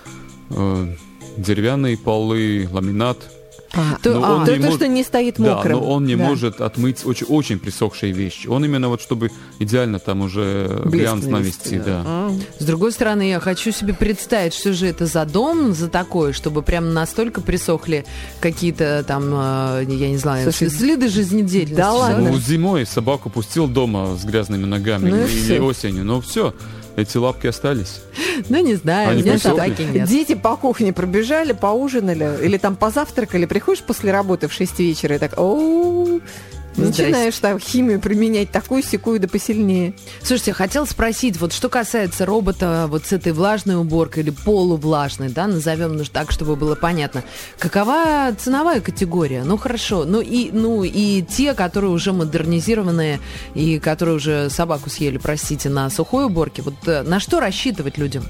э, деревянные полы, ламинат. А, То- Но а, он то, не то, может- что не стоит Да, мокрым. но он не Да. может отмыть очень, очень присохшие вещи. Он именно вот, чтобы идеально там уже Блеск глянц навести, навести, да. да. А. С другой стороны, я хочу себе представить, что же это за дом, за такое, чтобы прям настолько присохли какие-то там, э, я не знаю, Слушай, следы жизнедеятельности. да ладно. Ну, зимой собаку пустил дома с грязными ногами Ну и или всё. осенью, но все, эти лапки остались. Ну, не знаю, Они у меня присохли? собаки нет. Дети по кухне пробежали, поужинали, или там позавтракали, приходишь после работы в шесть вечера и так, оу, Здрасте. начинаешь там химию применять, такую-сякую да посильнее. Слушайте, я хотела спросить, вот что касается робота вот с этой влажной уборкой или полувлажной, да, назовем ну, так, чтобы было понятно, какова ценовая категория? Ну, хорошо, ну и, ну и те, которые уже модернизированные и которые уже собаку съели, простите, на сухой уборке, вот э, на что рассчитывать людям?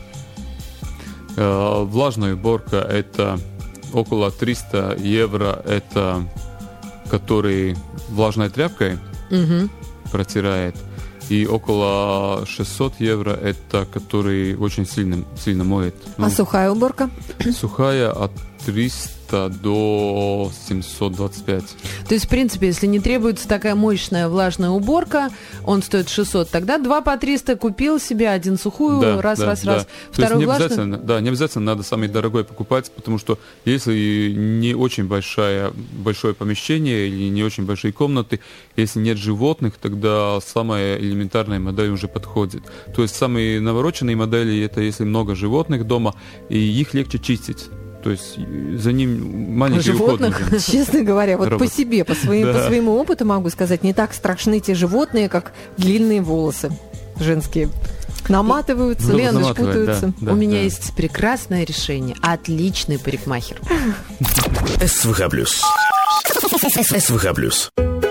Э, влажная уборка это около триста евро, это который влажной тряпкой Мгм. протирает. И около шестьсот евро это который очень сильно, сильно моет. Ну, А сухая уборка? сухая от триста до семьсот двадцать пять. То есть, в принципе, если не требуется такая мощная влажная уборка, он стоит шестьсот, тогда два по триста купил себе, один сухую, раз, да, раз, да. раз, То есть второй не влажную. обязательно, да, не обязательно надо самый дорогой покупать, потому что если не очень большая, большое помещение или не очень большие комнаты, если нет животных, тогда самая элементарная модель уже подходит. То есть самые навороченные модели это если много животных дома, и их легче чистить. То есть за ним маленький уход Животных? нужен. Честно говоря, вот Робот. по себе, по, своим, по Да. своему опыту могу сказать, не так страшны те животные, как длинные волосы женские. Наматываются, Ну, ленты наматывает, путаются. да, да, У меня да. есть прекрасное решение. Отличный парикмахер. СВХ плюс. СВХ плюс.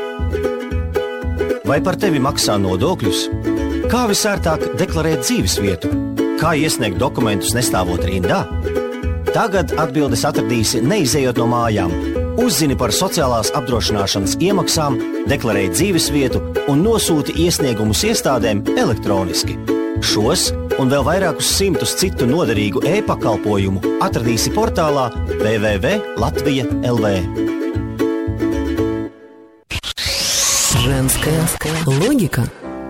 Vai par tevi maksā nodokļus? Kā visērtāk deklarēt dzīves vietu? Kā iesniegt dokumentus nestāvot rindā? Tagad atbildes atradīsi neizejot no mājām. Uzzini par sociālās apdrošināšanas iemaksām, deklarēji dzīves vietu un nosūti iesniegumus iestādēm elektroniski. Šos un vēl vairākus simtus citu noderīgu e-pakalpojumu atradīsi portālā w w w punkt latvija punkt l v. Женская логика.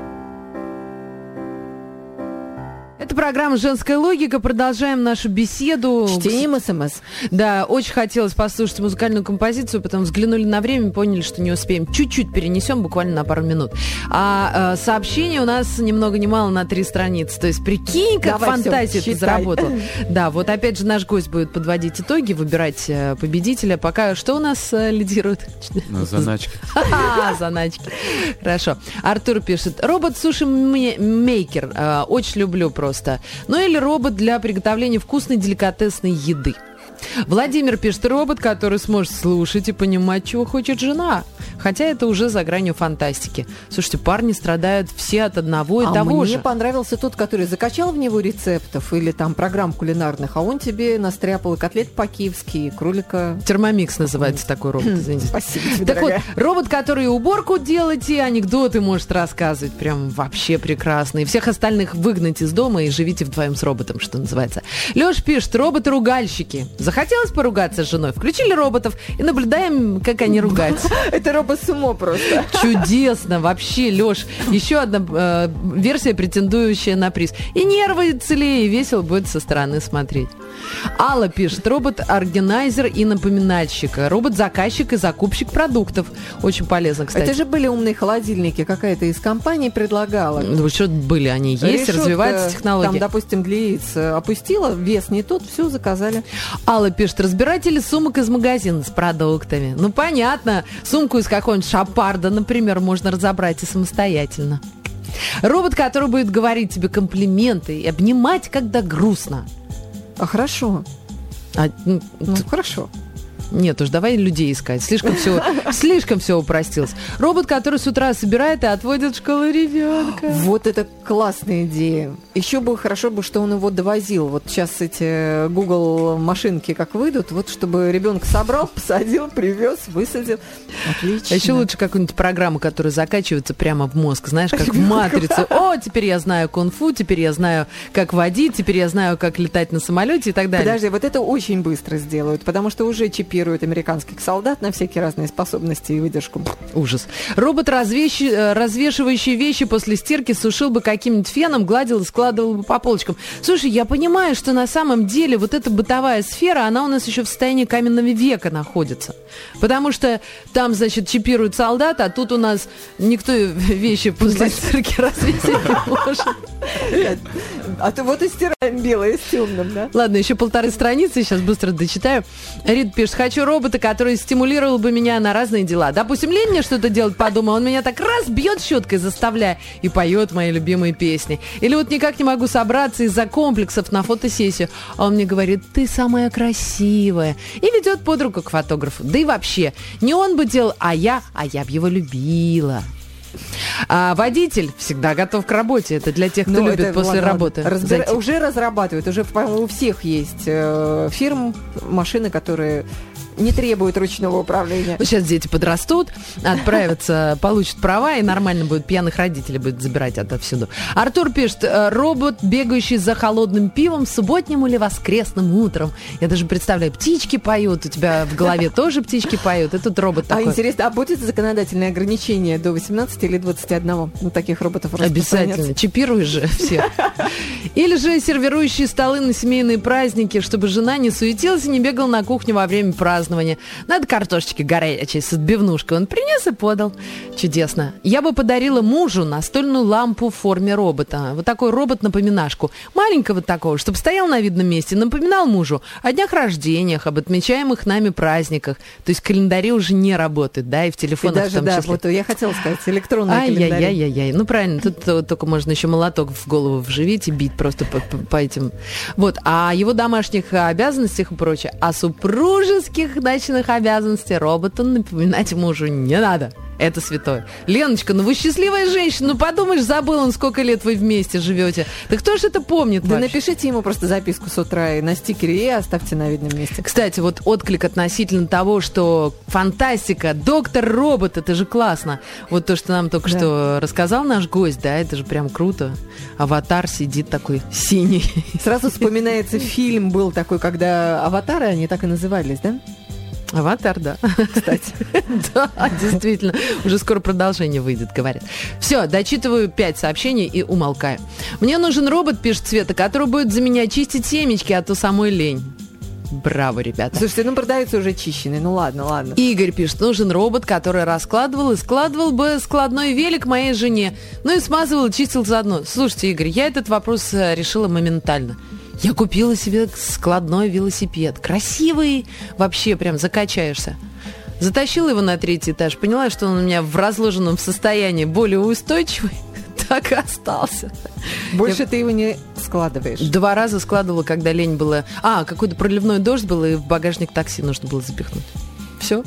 Это программа «Женская логика». Продолжаем нашу беседу. Чтением СМС. Да, очень хотелось послушать музыкальную композицию, потом взглянули на время и поняли, что не успеем. Чуть-чуть перенесем, буквально на пару минут. А э, сообщение у нас ни много ни мало на три страницы. То есть прикинь, как Давай, фантазия всё, ты заработала. Да, вот опять же наш гость будет подводить итоги, выбирать э, победителя. Пока что у нас э, лидирует? Ну, заначка. Ха-ха, заначки. Хорошо. Артур пишет. Робот-суши-мейкер. Э, очень люблю просто. Ну или робот для приготовления вкусной деликатесной еды. Владимир пишет, робот, который сможет слушать и понимать, чего хочет жена. Хотя это уже за гранью фантастики. Слушайте, парни страдают все от одного и а того мне же. понравился тот, который закачал в него рецептов или там программ кулинарных, а он тебе настряпал и котлет по-киевски, и кролика... Термомикс называется такой робот, извините. Спасибо тебе, Так дорогая. вот, робот, который уборку делает и анекдоты может рассказывать. Прям вообще прекрасно. И всех остальных выгнать из дома и живите вдвоем с роботом, что называется. Леша пишет, роботы-ругальщики. Захотелось поругаться с женой? Включили роботов и наблюдаем, как они ругаются. Это робот-сумо просто. Чудесно, вообще, Леш. Еще одна э, версия, претендующая на приз. И нервы целее, и весело будет со стороны смотреть. Алла пишет, робот-органайзер и напоминальщик, робот-заказчик и закупщик продуктов. Очень полезно, кстати. Это же были умные холодильники, какая-то из компаний предлагала. Ну, что были, они есть, Решетка, развиваются технологии. Там, допустим, для яиц опустила, вес не тот, все, заказали. Алла пишет, разбиратели сумок из магазина с продуктами. Ну, понятно, сумку из какого-нибудь шапарда, например, можно разобрать и самостоятельно. Робот, который будет говорить тебе комплименты и обнимать, когда грустно. А хорошо. А, ну, Ну, хорошо. Нет уж, давай людей искать. Слишком все, слишком все упростилось. Робот, который с утра собирает и отводит в школу ребенка. Вот это классная идея. Еще бы хорошо бы, что он его довозил. Вот сейчас эти Google машинки как выйдут, вот чтобы ребенка собрал, посадил, привез, высадил. Отлично. А еще лучше какую-нибудь программу, которая закачивается прямо в мозг, знаешь, как в «Матрице». О, теперь я знаю кунг-фу, теперь я знаю, как водить, теперь я знаю, как летать на самолете и так далее. Подожди, вот это очень быстро сделают, потому что уже чипируют американских солдат на всякие разные способности и выдержку. Ужас. Робот, развещи- развешивающий вещи после стирки, сушил бы каким-нибудь феном, гладил и складывал бы по полочкам. Слушай, я понимаю, что на самом деле вот эта бытовая сфера, она у нас еще в состоянии каменного века находится. Потому что там, значит, чипируют солдат, а тут у нас никто вещи после стирки развесить не может. А то вот и стираем белое с темным, да? Ладно, еще полторы страницы, сейчас быстро дочитаю. Рит пишет, хочу робота, который стимулировал бы меня на разные дела. Допустим, лень мне что-то делать по дому, он меня так раз бьет щеткой, заставляя, и поет мои любимые песни. Или вот никак не могу собраться из-за комплексов на фотосессию, а он мне говорит, ты самая красивая, и ведет под руку к фотографу. Да и вообще, не он бы делал, а я, а я бы его любила. А водитель всегда готов к работе. Это для тех, кто Ну, любит это, после ладно, работы. разбира- зайти. Уже разрабатывают, уже у всех есть э, фирм, машины, которые не требуют ручного управления. Ну, сейчас дети подрастут, отправятся, получат права, и нормально будет, пьяных родителей будет забирать отовсюду. Артур пишет, робот, бегающий за холодным пивом субботним или воскресным утром. Я даже представляю, птички поют, у тебя в голове тоже птички поют, и тут робот А такой. интересно, а будет законодательное ограничение до восемнадцати или двадцати одного? Ну, таких роботов Обязательно. Чипируй же все. Или же сервирующие столы на семейные праздники, чтобы жена не суетилась и не бегала на кухню во время праздника. празднования. Надо картошечки горячей с отбивнушкой. Он принес и подал. Чудесно. Я бы подарила мужу настольную лампу в форме робота. Вот такой робот-напоминашку. Маленького такого, чтобы стоял на видном месте, напоминал мужу о днях рождениях, об отмечаемых нами праздниках. То есть календари уже не работают, да, и в телефонах и даже, в том да, числе. Вот, я хотела сказать, электронные календари. Ай-яй-яй-яй. Ну, правильно, тут вот, только можно еще молоток в голову вживить и бить просто по, по, по этим. Вот. А его домашних обязанностях и прочее, о супружеских ночных обязанностях роботу напоминать мужу не надо. Это святое. Леночка, ну вы счастливая женщина, ну подумаешь, забыл он, сколько лет вы вместе живете. Да кто ж это помнит Да вообще? напишите ему просто записку с утра и на стикере и оставьте на видном месте. Кстати, вот отклик относительно того, что фантастика, доктор робот, это же классно. Вот то, что нам только да. что рассказал наш гость, да, это же прям круто. Аватар сидит такой синий. Сразу вспоминается фильм был такой, когда аватары, они так и назывались, да? Аватар, да. Кстати. Да, действительно. Уже скоро продолжение выйдет, говорят. Все, дочитываю пять сообщений и умолкаю. Мне нужен робот, пишет Света, который будет за меня чистить семечки, а то самой лень. Браво, ребята. Слушайте, ну продаются уже чищенные, ну ладно, ладно. Игорь пишет, нужен робот, который раскладывал и складывал бы складной велик моей жене. Ну и смазывал и чистил заодно. Слушайте, Игорь, я этот вопрос решила моментально. Я купила себе складной велосипед. Красивый, вообще прям закачаешься. Затащила его на третий этаж, поняла, что он у меня в разложенном состоянии более устойчивый, так и остался. Больше Я... ты его не складываешь? Два раза складывала, когда лень было. А, какой-то проливной дождь был, и в багажник такси нужно было запихнуть. Все.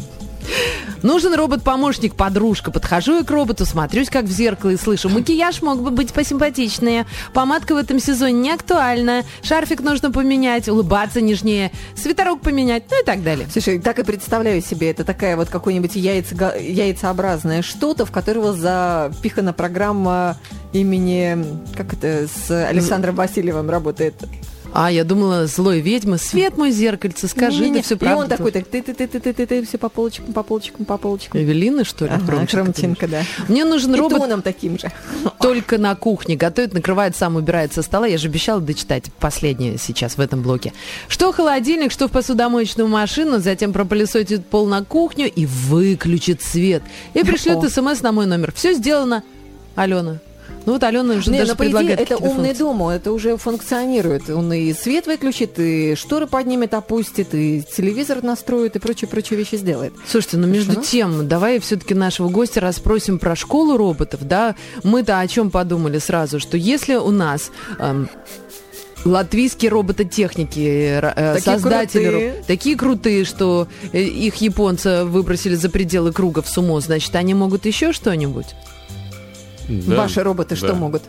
Нужен робот-помощник, подружка. Подхожу я к роботу, смотрюсь как в зеркало и слышу: макияж мог бы быть посимпатичнее, помадка в этом сезоне не актуальна, шарфик нужно поменять, улыбаться нежнее, свитерок поменять, ну и так далее. Слушай, так и представляю себе, это такая вот какое-нибудь яйцо, яйцеобразное что-то, в которого запихана программа имени, как это, с Александром Васильевым работает. А, я думала, злой ведьмы, свет мой зеркальце, скажи, не, не, ты все и правда. И он такой, так ты ты ты ты ты ты ты все по полочкам, по полочкам, по полочкам. Эвелина, что ли? Ага, Хромченко, да. Мне нужен и робот. тоном таким же. Только на кухне. Готовит, накрывает, сам убирает со стола. Я же обещала дочитать последнее сейчас в этом блоке. Что в холодильник, что в посудомоечную машину, затем пропылесосит пол на кухню и выключит свет. И пришлет смс на мой номер. Все сделано. Алена. Ну вот Алена уже не, даже но, по идее, предлагает это умный функции. дом, это уже функционирует. Он и свет выключит, и шторы поднимет, опустит, и телевизор настроит, и прочие-прочие вещи сделает. Слушайте, ну между Что? тем, давай все-таки нашего гостя расспросим про школу роботов, да? Мы-то о чем подумали сразу, что если у нас... Эм, латвийские робототехники, такие создатели крутые. Роб... такие крутые, что их японцы выбросили за пределы круга в сумо, значит, они могут еще что-нибудь? Да, Ваши роботы да. что могут?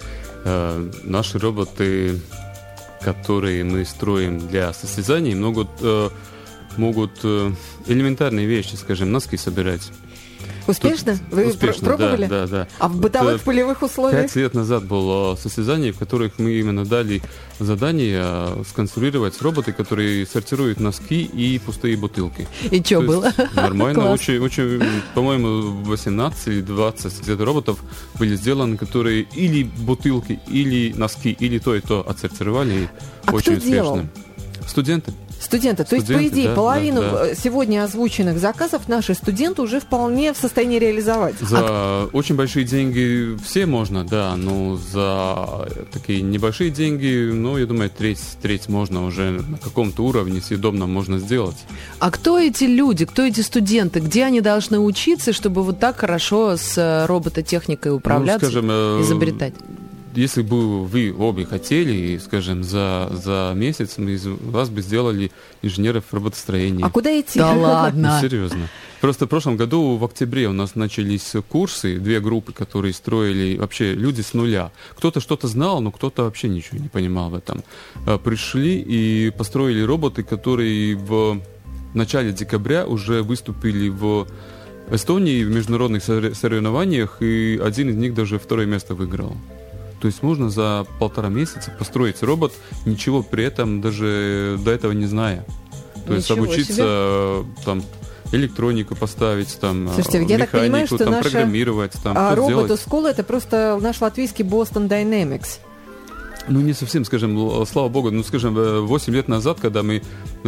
Э, наши роботы, которые мы строим для состязаний, могут, э, могут э, элементарные вещи, скажем, носки собирать. Успешно? Тут Вы успешно, пробовали? Да, да, да. А в бытовых вот, полевых условиях? Пять лет назад было состязание, в которых мы именно дали задание сконструировать роботы, которые сортируют носки и пустые бутылки. И что было? Нормально. Очень, очень, по-моему, восемнадцать или двадцать где-то роботов были сделаны, которые или бутылки, или носки, или то и то отсортировали. А очень кто успешно. Делал? Студенты. Студенты. То Студенты, есть, по идее, да, половину да, да. сегодня озвученных заказов наши студенты уже вполне в состоянии реализовать. За а... очень большие деньги все можно, да, но за такие небольшие деньги, ну, я думаю, треть, треть можно уже на каком-то уровне съедобном можно сделать. А кто эти люди, кто эти студенты, где они должны учиться, чтобы вот так хорошо с робототехникой управляться, ну, скажем, изобретать? Если бы вы обе хотели, скажем, за, за месяц мы из вас бы сделали инженеров роботостроения. А куда идти? Да ладно. Ну, серьезно. Просто в прошлом году, в октябре, у нас начались курсы, две группы, которые строили вообще люди с нуля. Кто-то что-то знал, но кто-то вообще ничего не понимал в этом. Пришли и построили роботы, которые в начале декабря уже выступили в Эстонии в международных соревнованиях, и один из них даже второе место выиграл. То есть можно за полтора месяца построить робот, ничего при этом даже до этого не зная. То Ничего есть обучиться себе. Там электронику поставить, там, Слушайте, механику, я так понимаю, что там, наша, программировать, там, а, что робот сделать. Скола — это просто наш латвийский Boston Dynamics. Ну, не совсем, скажем, слава богу, ну, скажем, восемь лет назад, когда мы,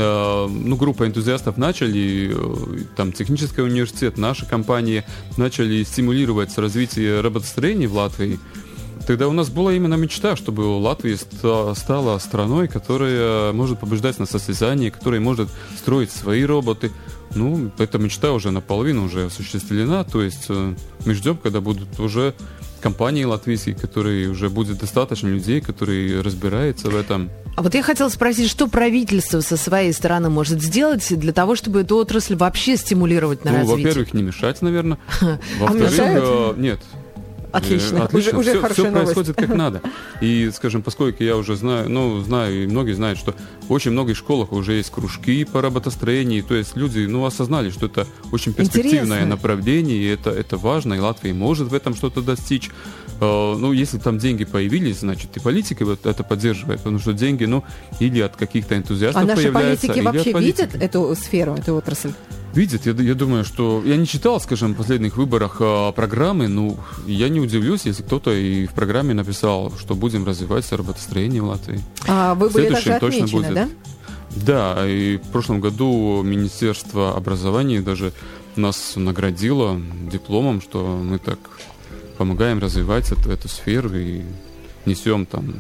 ну, группа энтузиастов начали, там, технический университет, наша компания начали стимулировать развитие роботостроения в Латвии, тогда у нас была именно мечта, чтобы Латвия стала страной, которая может побеждать на состязании, которая может строить свои роботы. Ну, эта мечта уже наполовину уже осуществлена, то есть мы ждем, когда будут уже компании латвийские, которые уже будет достаточно людей, которые разбираются в этом. А вот я хотела спросить, что правительство со своей стороны может сделать для того, чтобы эту отрасль вообще стимулировать на ну, развитие? Во-первых, не мешать, наверное. Во-вторых, э, нет. Отлично, Отлично. уже, уже все, хорошая все новость. происходит как надо. И, скажем, поскольку я уже знаю, ну, знаю, и многие знают, что в очень многих школах уже есть кружки по роботостроению, то есть люди, ну, осознали, что это очень перспективное Интересно. направление, и это, это важно, и Латвия может в этом что-то достичь. Ну, если там деньги появились, значит, и политики вот это поддерживают, потому что деньги, ну, или от каких-то энтузиастов а наши появляются, политики или вообще от политики. видят эту сферу, эту отрасль? Видят, я, я думаю, что... Я не читал, скажем, в последних выборах а, программы, ну, я не удивлюсь, если кто-то и в программе написал, что будем развивать роботостроение в Латвии. А вы были даже точно отмечены, будет. да? Да, и в прошлом году Министерство образования даже нас наградило дипломом, что мы так помогаем развивать эту, эту сферу и несем там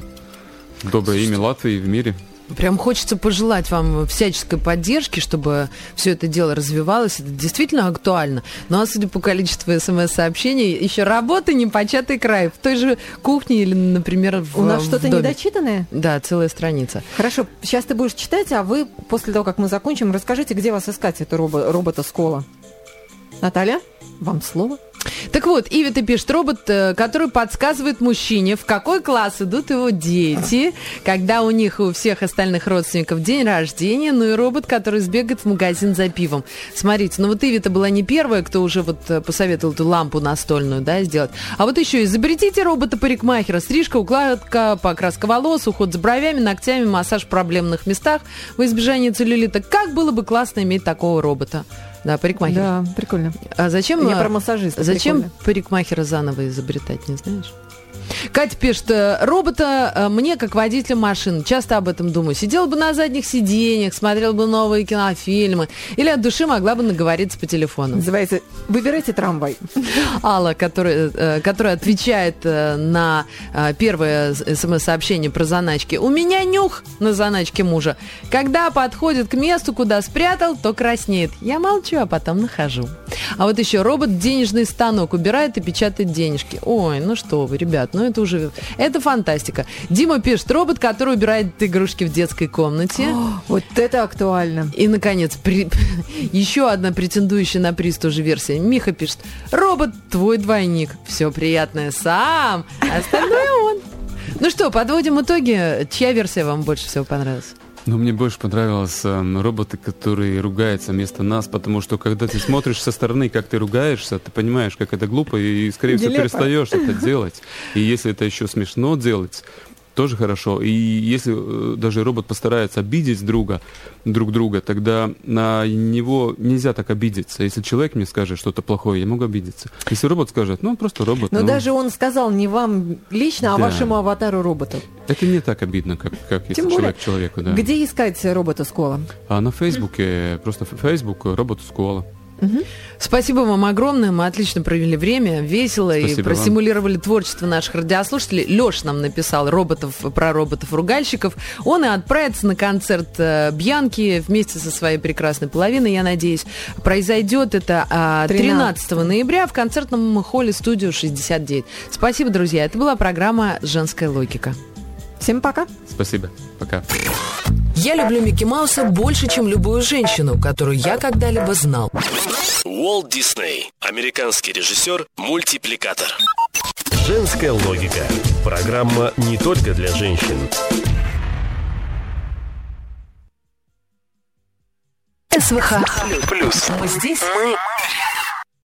доброе имя Латвии в мире. Прям хочется пожелать вам всяческой поддержки, чтобы все это дело развивалось. Это действительно актуально. Ну а судя по количеству смс-сообщений, еще работа непочатый край. В той же кухне или, например, в У нас в что-то доме. недочитанное? Да, целая страница. Хорошо, сейчас ты будешь читать, а вы после того, как мы закончим, расскажите, где вас искать, эту робо- робота-скола. Наталья, вам слово. Так вот, Ивита пишет, робот, э, который подсказывает мужчине, в какой класс идут его дети, когда у них и у всех остальных родственников день рождения, ну и робот, который сбегает в магазин за пивом. Смотрите, ну вот Ивита была не первая, кто уже вот э, посоветовал эту лампу настольную, да, сделать. А вот еще изобретите робота-парикмахера, стрижка, укладка, покраска волос, уход за бровями, ногтями, массаж в проблемных местах во избежание целлюлита. Как было бы классно иметь такого робота? Да, парикмахер. Да, прикольно. А зачем, Я про массажиста. зачем прикольно. парикмахера заново изобретать, не знаешь? Катя пишет, робота мне как водителю машины, часто об этом думаю. Сидела бы на задних сиденьях, смотрела бы новые кинофильмы, или от души могла бы наговориться по телефону. Называется «Выбирайте трамвай». Алла, которая, которая отвечает на первое смс-сообщение про заначки. У меня нюх на заначке мужа. Когда подходит к месту, куда спрятал, то краснеет. Я молчу, а потом нахожу. А вот еще робот денежный станок убирает и печатает денежки. Ой, ну что вы, ребят, ну это уже... Это фантастика. Дима пишет, робот, который убирает игрушки в детской комнате. О, вот это актуально. И, наконец, при... еще одна претендующая на приз тоже версия. Миха пишет, робот твой двойник. Все приятное сам, а остальное он. Ну что, подводим итоги. Чья версия вам больше всего понравилась? Ну, мне больше понравилось э, роботы, которые ругаются вместо нас, потому что, когда ты смотришь со стороны, как ты ругаешься, ты понимаешь, как это глупо, и, скорее всего, Нелепо. перестаешь это делать. И если это еще смешно делать, тоже хорошо. И если э, даже робот постарается обидеть друга, друг друга, тогда на него нельзя так обидеться. Если человек мне скажет что-то плохое, я могу обидеться. Если робот скажет, ну, он просто робот. Но ну, даже он сказал не вам лично, а Да. вашему аватару робота. это не так обидно, как, как если Тем более, человек человеку. Да. Где искать робота-скола? А на Фейсбуке, просто Facebook, робот-школа. Спасибо вам огромное. Мы отлично провели время, весело Спасибо и простимулировали творчество наших радиослушателей. Леш нам написал роботов, про роботов-ругальщиков. Он и отправится на концерт э, Бьянки вместе со своей прекрасной половиной, я надеюсь. Произойдет это э, тринадцатого ноября в концертном холле «Студио шестьдесят девять». Спасибо, друзья. Это была программа «Женская логика». Всем пока. Спасибо. Пока. Я люблю Микки Мауса больше, чем любую женщину, которую я когда-либо знал. Уолт Дисней. Американский режиссер, мультипликатор. Женская логика. Программа не только для женщин. СВХ. Плюс. Мы здесь. Мы